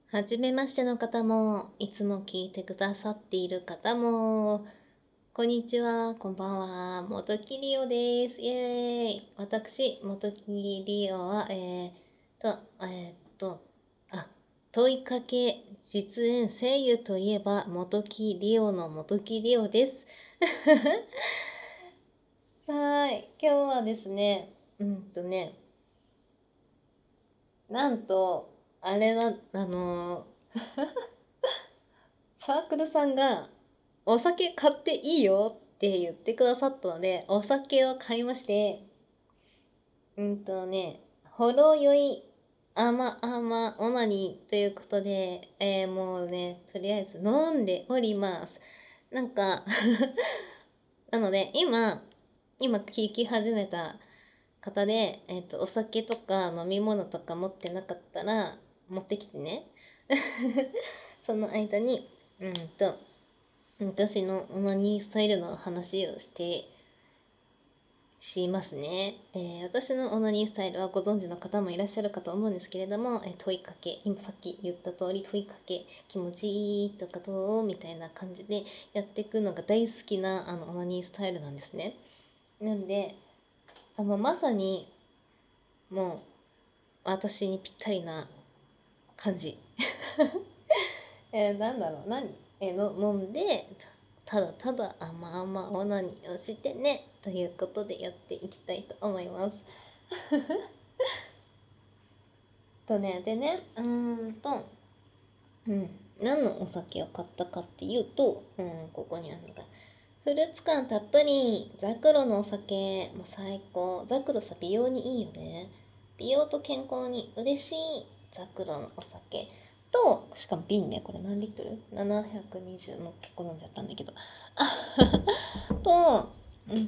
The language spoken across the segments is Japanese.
はじめましての方も、いつも聞いてくださっている方も、こんにちは、こんばんは、元木りおです。イエーイ。私、元木りおは、と、えーっと、あ、問いかけ、実演声優といえば、元木りおの元木りおです。はーい、今日はですね、なんと、あれな、サークルさんがお酒買っていいよって言ってくださったので、お酒を買いまして、ほろ酔い甘々オナニーということで、もうね、とりあえず飲んでおります。なんかなので、今聞き始めた方で、お酒とか飲み物とか持ってなかったら、持ってきてね。その間に、うんと、私のオナニースタイルの話をしますね。私のオナニースタイルはご存知の方もいらっしゃるかと思うんですけれども、問いかけ、今さっき言った通り問いかけ、気持ちいいとかどうみたいな感じでやっていくのが大好きなオナニースタイルなんですね。なんで、もうまさにもう私にぴったりな感じ。なんだろう、飲んで、ただただ甘々オナニーをしてね、ということでやっていきたいと思います。でね、何のお酒を買ったかっていうと、ここにあるのが、フルーツ感たっぷり、ザクロのお酒、もう最高。ザクロさ、美容にいいよね。美容と健康に嬉しいザクロのお酒と、しかも瓶ね、これ何リットル ?720、もう結構飲んじゃったんだけど。と、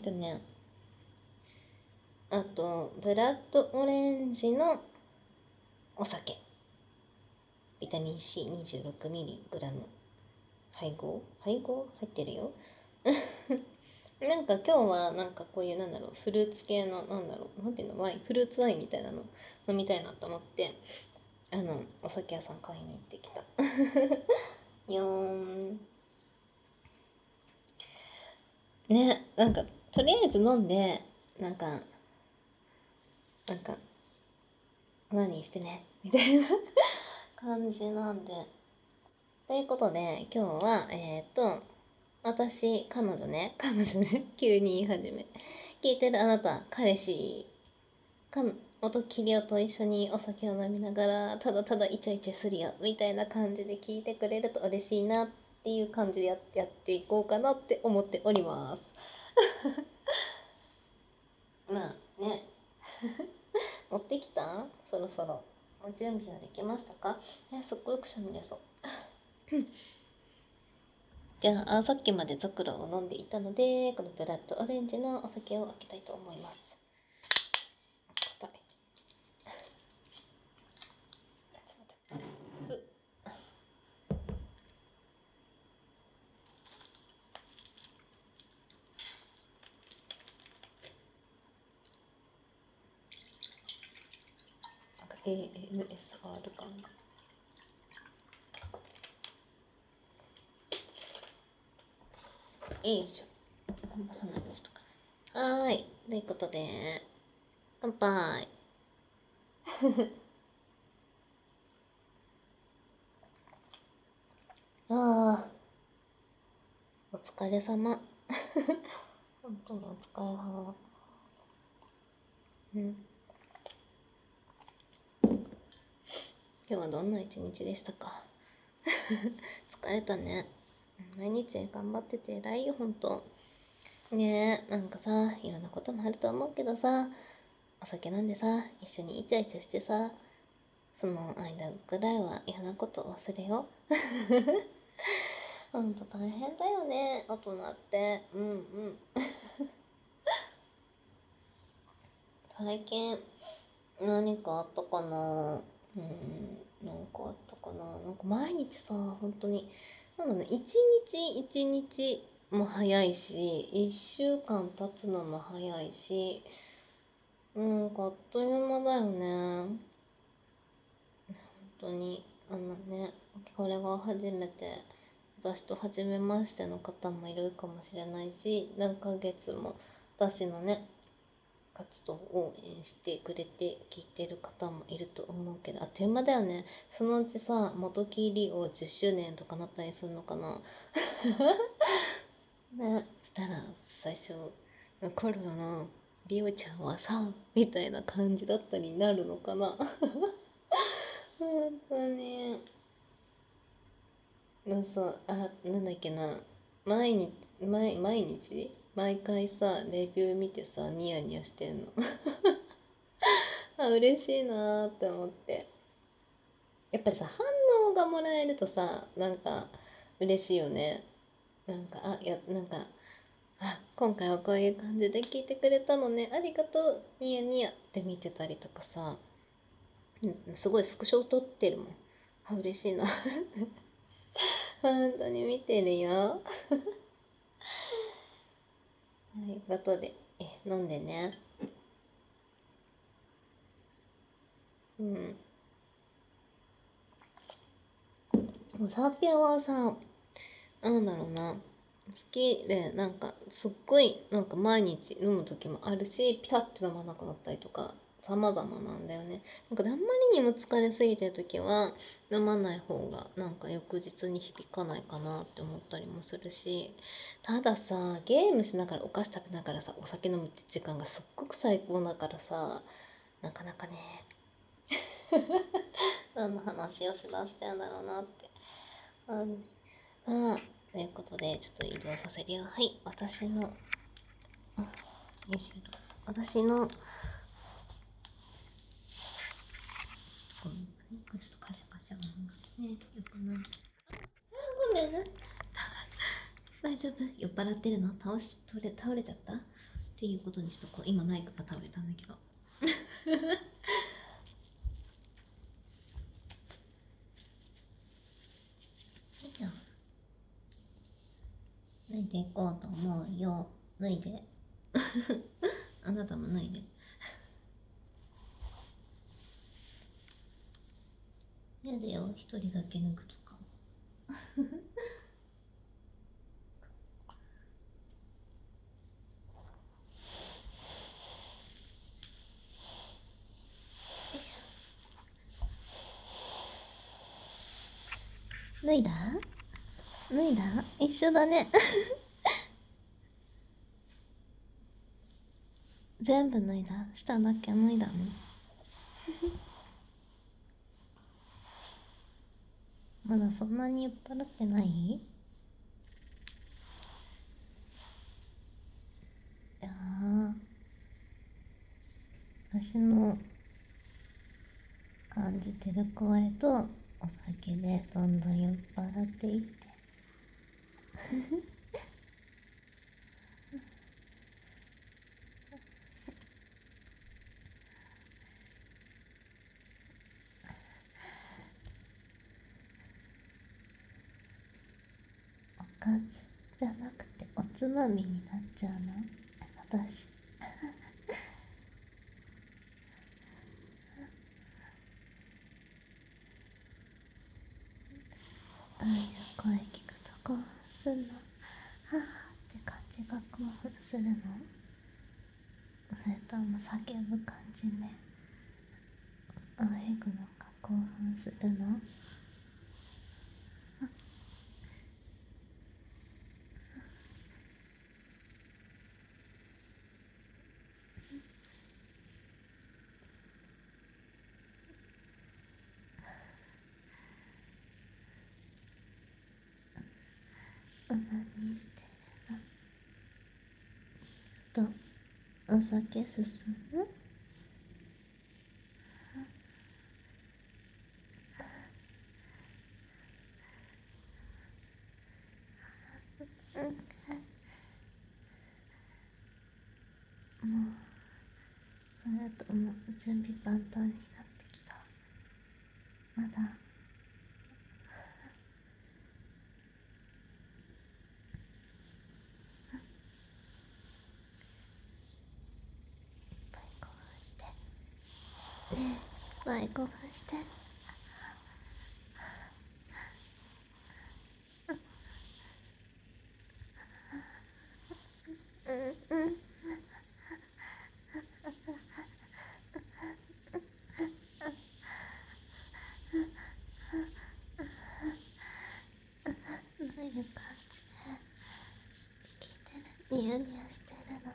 あと、ブラッドオレンジのお酒。ビタミン C26mg。配合入ってるよ。なんか今日はなんかこういうフルーツ系のなんていうのワインフルーツワインみたいなの飲みたいなと思ってお酒屋さん買いに行ってきた。よーん。ね、なんかとりあえず飲んでなんかなんか何してねみたいな感じなんで、ということで今日は彼女ね急に言い始め、聞いてるあなた彼氏か元キリオと一緒にお酒を飲みながらただただイチャイチャするよみたいな感じで聞いてくれると嬉しいなっていう感じでやっていこうかなって思っております。まあね、持ってきたそろそろお準備はできましたか？すっごいくしゃみ出そう。じゃあさっきまでザクロを飲んでいたので、このブラッドオレンジのお酒を開けたいと思います。硬い。ちょっと待って。なんか AMSR 感が。よいしょ。こんなさないようにしとかない。はーい。ということで、乾杯。ああ、お疲れ様。本当にお疲れ様。うん。今日はどんな一日でしたか？疲れたね。毎日頑張ってて偉いよ、ほんと。ねえ、なんかさ、いろんなこともあると思うけどさ、お酒飲んでさ、一緒にイチャイチャしてさ、その間ぐらいは嫌なこと忘れよ。ほんと大変だよね、大人って。うんうん。最近何かあったかな。なんかあったかな。なんか毎日さ、本当に一日一日も早いし、一週間経つのも早いし、あっという間だよね。本当に。 ね、これが初めて私と初めましての方もいるかもしれないし、何ヶ月も私のね活動を応援してくれて聞いてる方もいると思うけど、あっという間だよね。そのうちさ、元木りお10周年とかなったりするのかな。ね、したら最初の頃のりおちゃんはさみたいな感じだったりなるのかな。本当に。そうなんだっけな、毎日毎回さレビュー見てさニヤニヤしてんの。嬉しいなーって思って。やっぱりさ、反応がもらえるとさ、なんか嬉しいよね。なんか今回はこういう感じで聞いてくれたのね、ありがとう、ニヤニヤって見てたりとかさ、すごいスクショ撮ってるもん。嬉しいな。本当に見てるよ。ということで、飲んでね。うん。サーピアはさ、なんだろうな、好きで、なんかすっごいなんか毎日飲む時もあるし、ピタッと飲まなくなったりとか様々なんだよね。なんかあんまりにも疲れすぎてる時は飲まない方がなんか翌日に響かないかなって思ったりもするし、たださ、ゲームしながらお菓子食べながらさお酒飲むって時間がすっごく最高だからさ、なかなかね、何の話をしだしてんだろうなってある。ということで、ちょっと移動させるよ。はい、私の、よいしょ。私の、ちょっとカシャカシャ音がね、よくない。ごめんな。大丈夫？酔っ払ってるの？倒れちゃったっていうことにしとこう。今マイクが倒れたんだけど。いいよ。脱いでいこうと思うよ。脱いで。あなたも脱いで。やだよ、一人だけ脱ぐとか。脱いだ？脱いだ？一緒だね。全部脱いだ？下だけ脱いだの？まだそんなに酔っ払ってない？いや私の感じてる声とお酒でどんどん酔っ払っていって、おかずじゃなくておつまみになっちゃうの私。ああいう声聞くと興奮すんの？はあって感じが興奮するの？それとも叫ぶ感じであえぐのが興奮するの？何してるの？とお酒進む？もうそれとも準備万端になってきた？まだ？いっぱい興奮してねえ、いっぱい興奮して。 ヤニヤしてるの。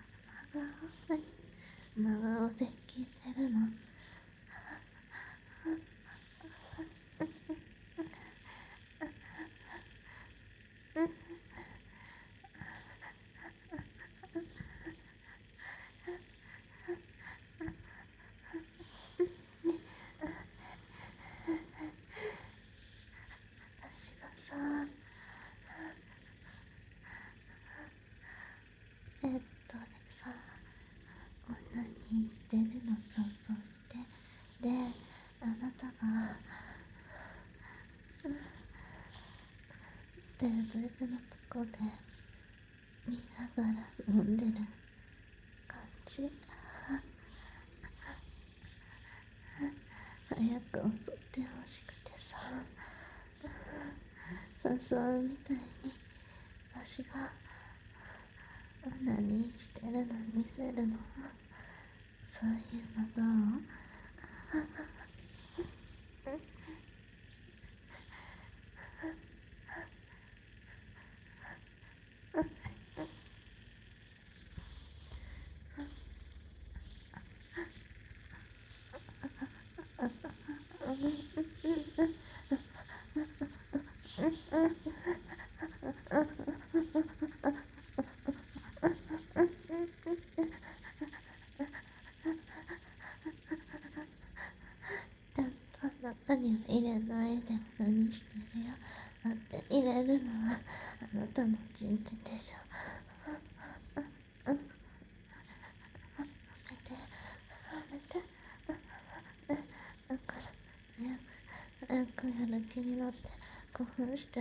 真顔で聞いてるの。私がさ、ベッドでさ、オナニーしてるの想像して、で、あなたがテーブルのとこで見ながら飲んでる感じ。早く襲ってほしくてさ、誘うみたいに私がオナニーしてるの見せるの。そういうのどう？ちゃんと中には入れないでオナニーしてるよ。だって入れるのはあなたのチンチンでしょ。やめて、やめて。だから早くやる気になって興奮して。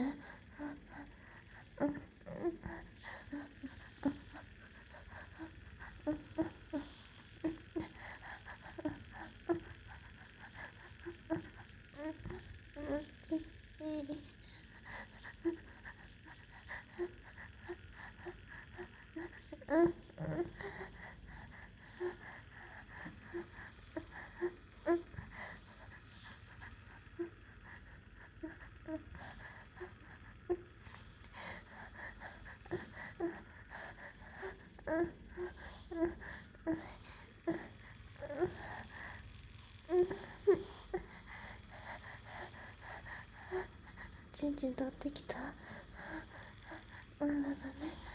チンチン取ってきた。まだだね。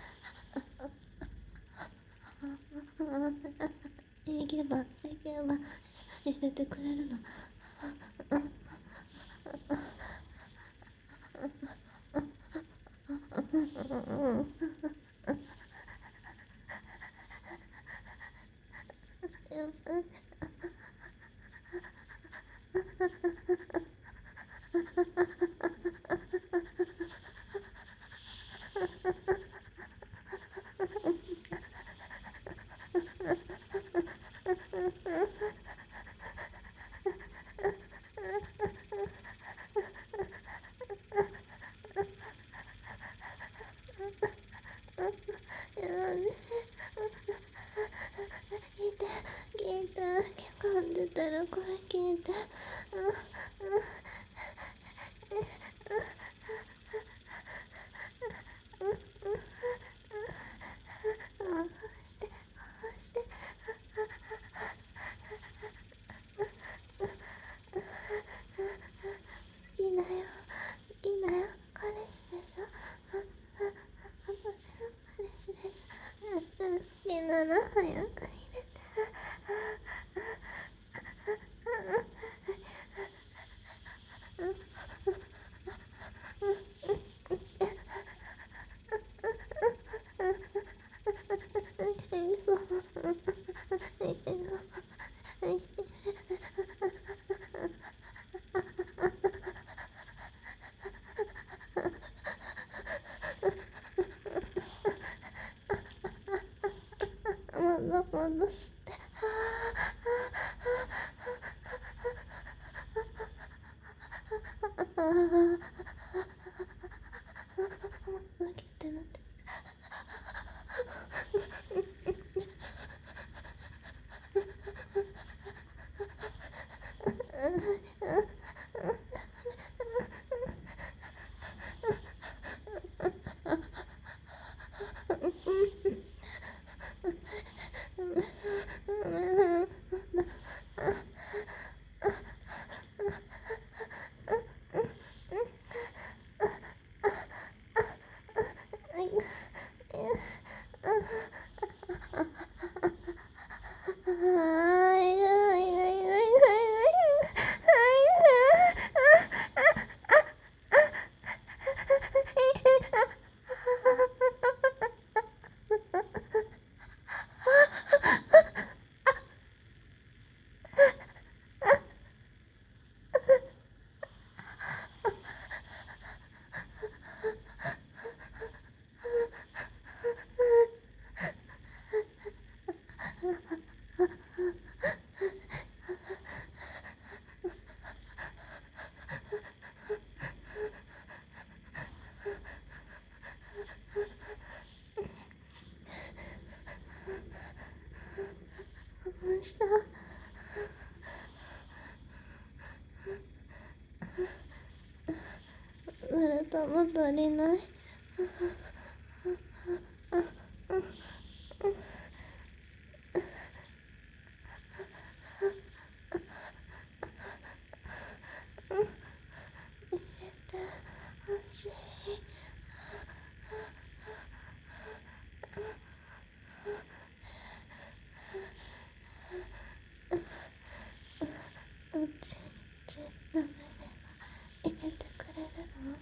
いけば入れてくれるの。聞いて、噛んでたらこれ聞いて。して好きだよ彼氏でしょ。私の彼氏でしょ。だから好きなら早く入れて。戻すって。負けてなって。 るとも足りない。入れてくれるの？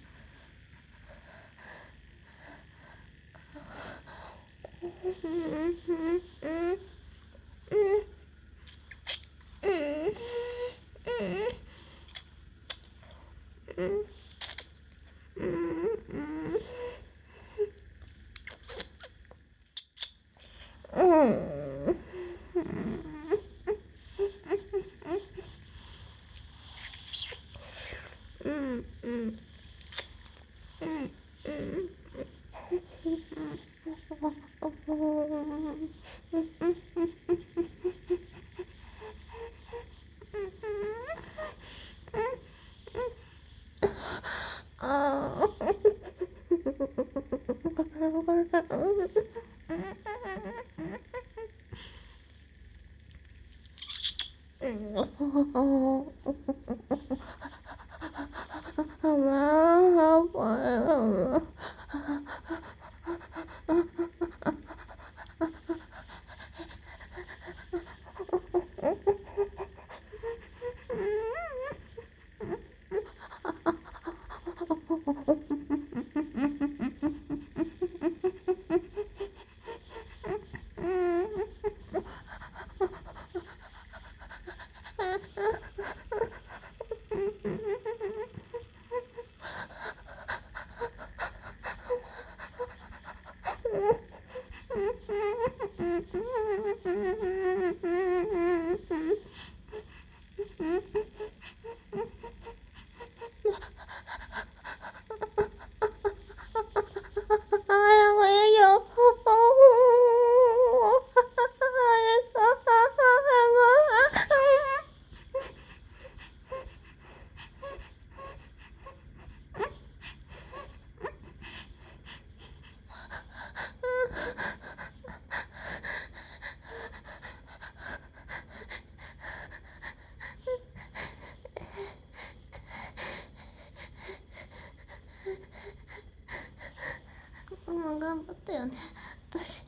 頑張ったよね、私。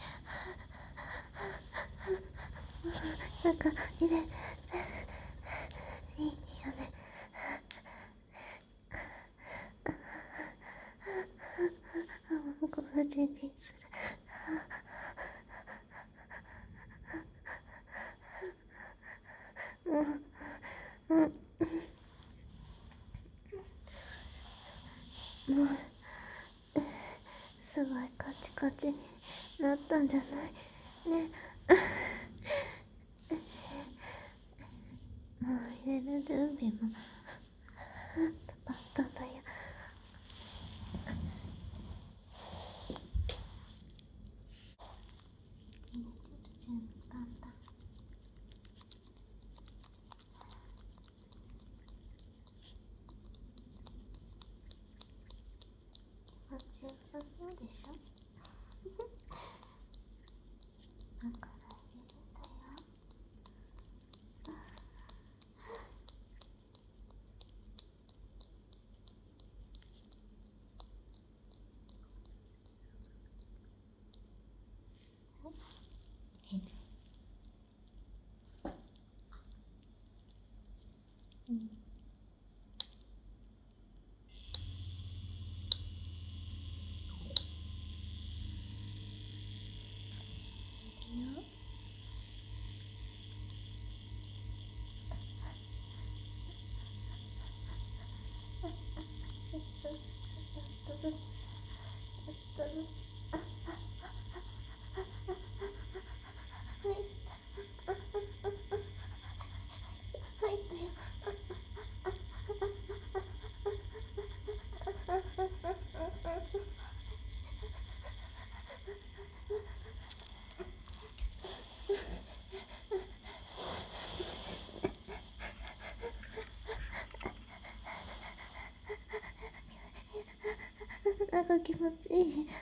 なんか入れいいよね。こう準備する。もうすごいカチカチになったんじゃないね。もう入れる準備もバッタだよ。入れてる順番だ。気持ちよさそうでしょ。だから入れるんだよ。入れる。いいよ。 なんか気持ちいい。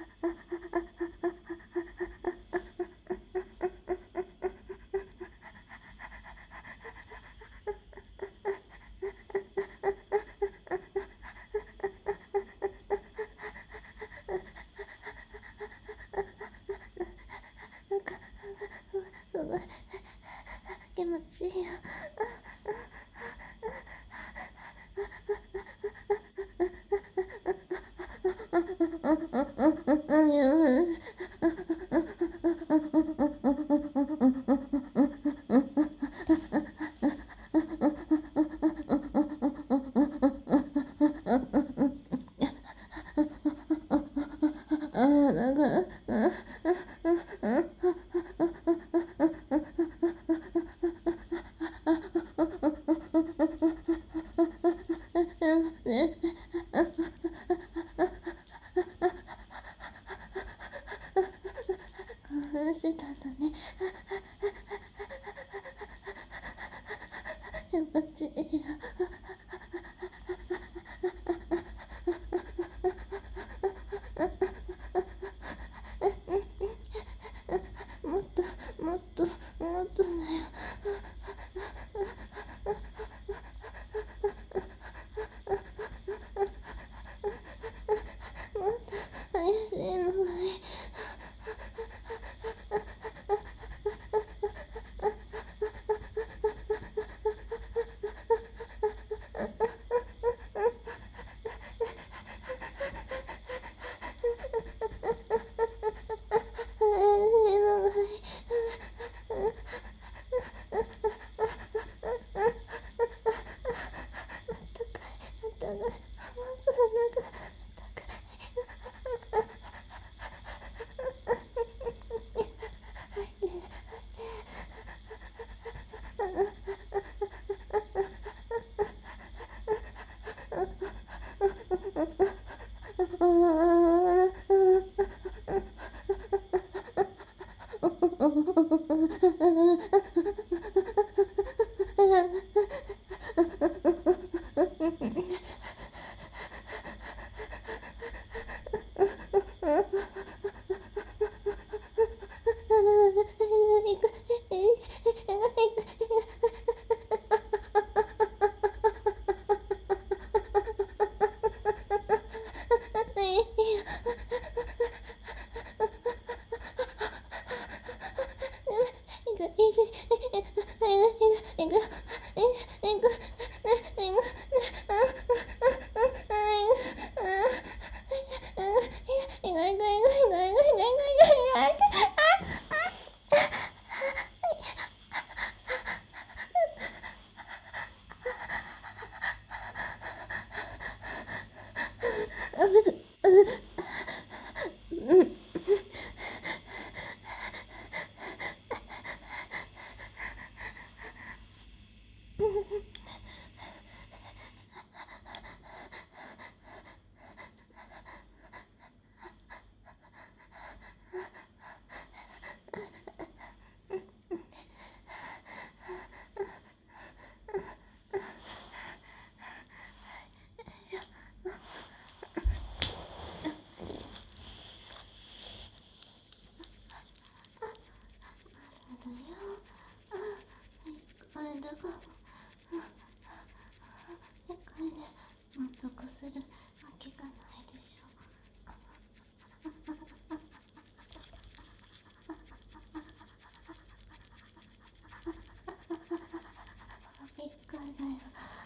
なんかすごい気持ちいいよ。なんかしてたんだね。気持ちいいよ。もっともっともっとだよ。もっと怪しいのがいい。怪しいのがいい。あったかい。もっとなんか満足するわけがないでしょう。一回だよ。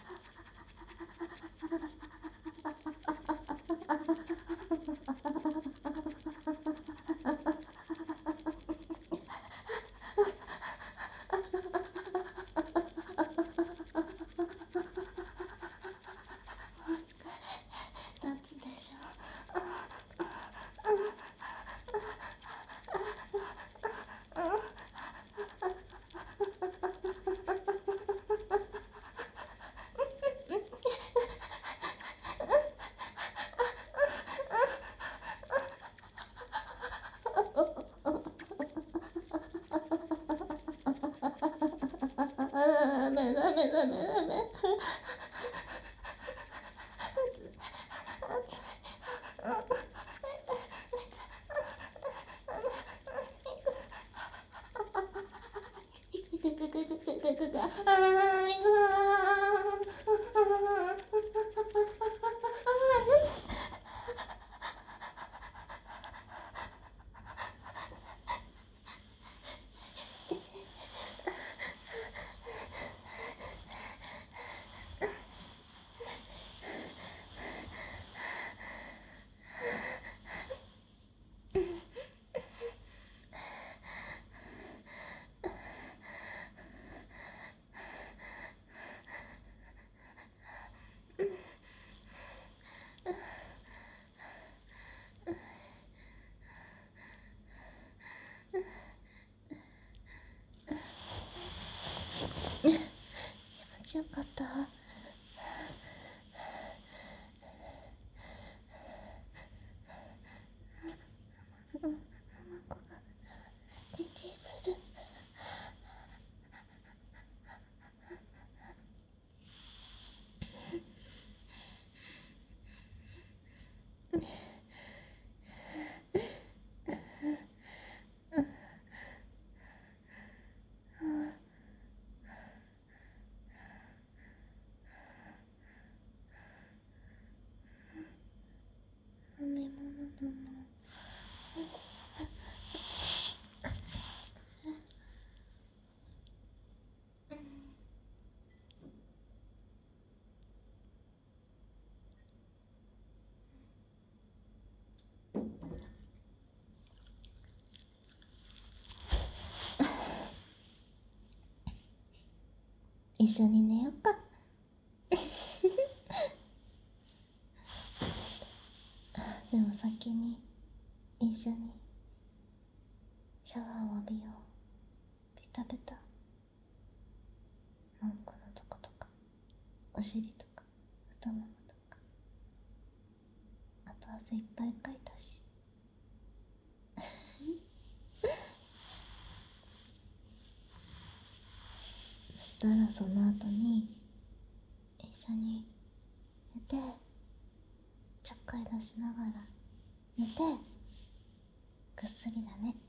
夏でしょ。ダメダメダメダメ。 よかった。うん、卵が出てする。飲み物だな。一緒に寝よっか。でも先に一緒にシャワーを浴びよう。ベタベタ。うんこのとことか、お尻とか、太ももとか、あと汗いっぱいかいたし。そしたらその後に一緒に寝て、ちょっかい出しながら寝て、ぐっすりだね。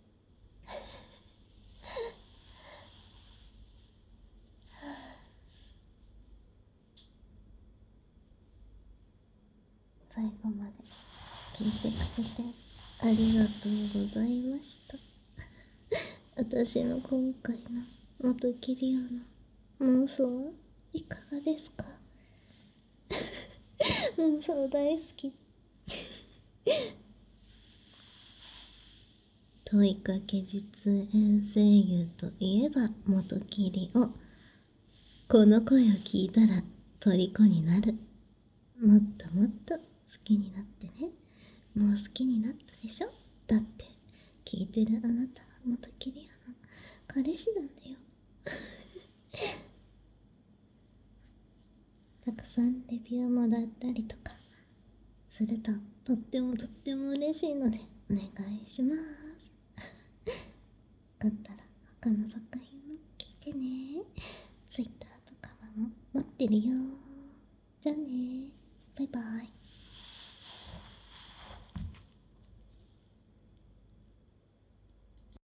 最後まで聞いてくれてありがとうございました。私の今回の元キリアの妄想はいかがですか？妄想大好き。問いかけ実演声優といえば元キリオ。この声を聞いたら虜になる。もっともっと好きになってね。もう好きになったでしょ？だって聞いてるあなたは元キリアの彼氏なんだよ。たくさんレビューもらったりとかするととってもとっても嬉しいのでお願いします。よかったら他の作品も聞いてね。Twitter とかも待ってるよ。じゃあね。バイバイ。